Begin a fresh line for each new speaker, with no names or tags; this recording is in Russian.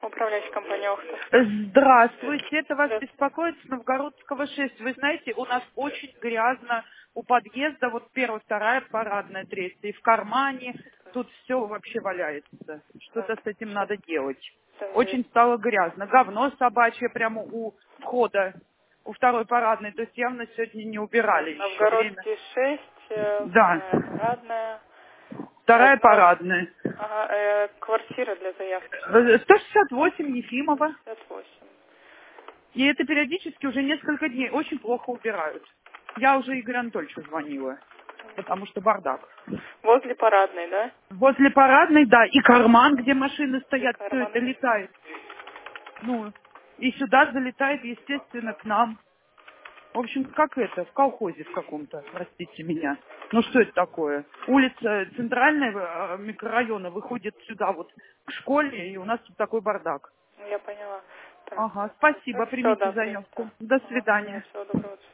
Управляющая компания Охта.
Здравствуйте, это вас
Здравствуйте.
беспокоит с Новгородского 6. Вы знаете, у нас очень грязно у подъезда, вот первая, вторая, парадная, третья. И в кармане тут все вообще валяется. Что-то
Так,
с этим
сейчас.
надо делать.
Так,
Очень стало грязно. Говно собачье прямо у входа, у второй парадной. То есть явно сегодня не убирали
так,
еще время.
Новгородский 6,
Да,
вторая парадная.
вторая
Так,
парадная.
ага, квартира для заявки.
168 Ефимова.
168.
И это периодически уже несколько дней очень плохо убирают. Я уже Игорю Анатольевичу звонила, потому что бардак.
Возле парадной, да?
Возле парадной, да, и карман, где машины
И
стоят, все это
карман.
летает. Ну, и сюда залетает, естественно, к нам. В общем, как это, в колхозе в каком-то, простите меня. Ну, что это такое? Улица центрального микрорайона выходит сюда вот к школе, и у нас тут такой бардак.
Я поняла. Так,
Ага, спасибо,
все,
примите
да, принято.
заявку. До
Ага,
свидания.
всего доброго.